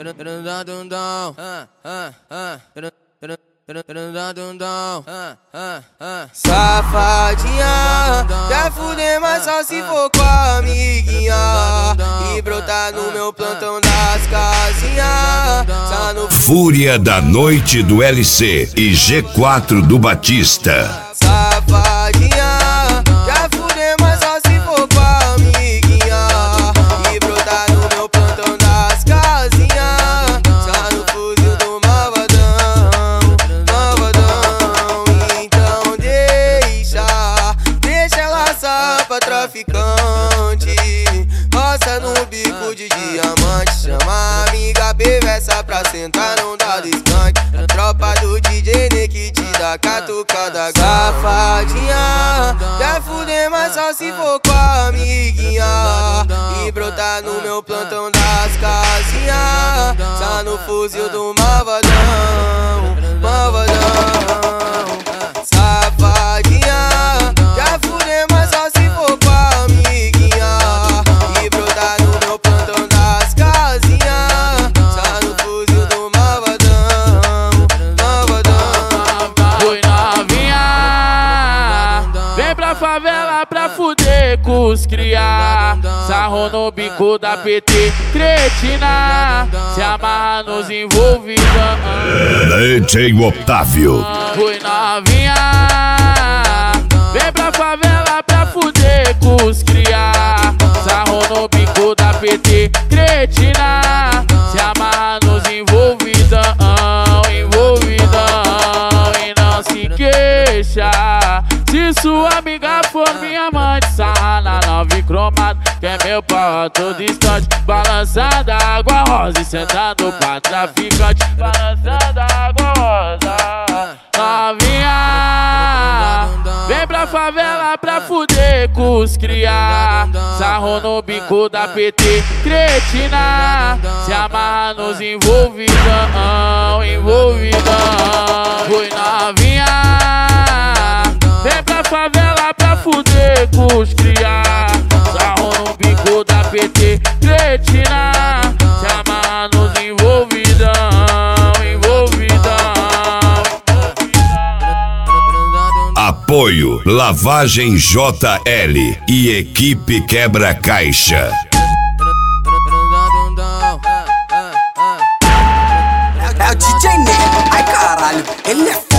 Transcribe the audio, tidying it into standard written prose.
Safadinha, quer fuder, mas só se for com a amiguinha. E brotar no meu plantão das casinhas. Fúria da noite do LC e G4 do Batista. Safadinha, quer fuder, mas só se for com a amiguinha. E brotar no meu plantão das casinhas. Só no fuzil do malvadão, malvadão. Então deixa ela só pra traficante. Roça no bico de diamante. Chama a amiga perversa pra sentar, não dá descante. A tropa do DJ que te dá catucada. Safadinha, quer fuder, mas só se for com a amiguinha. E brotar no meu plantão das casinhas. Só no fuzil do malvadão, malvadão. Safadinha, quer fuder, mas só se for com a amiguinha. E brotar no meu plantão das casinhas. Só no fuzil do malvadão, malvadão. Oi novinha, vem pra favela pra fuder com os cria. Sarro no bico da PT, cretina. Se amarra nos envolvidos. DJ Otávio. Oi novinha, vem pra favela pra fuder com os cria. Sarro no bico da PT, cretina. Se amarra nos envolvidão, envolvidão. E não se queixa se sua amiga for minha amante. Sarra na nove cromada, que é meu pau todo distante. Balançando a água rosa e sentando pra traficante. Balançando a água rosa. Novinha, vem pra favela pra fuder com os cria. Sarro no bico da PT, cretina. Se amarra nos envolvidão, envolvidão. Oi novinha, vem pra favela pra fuder com os cria. Sarro no bico da PT, cretina. Se amarra nos envolvidão, envolvidão. Apoio Lavagem JL e Equipe Quebra Caixa. É o DJ Nego, ai caralho, ele é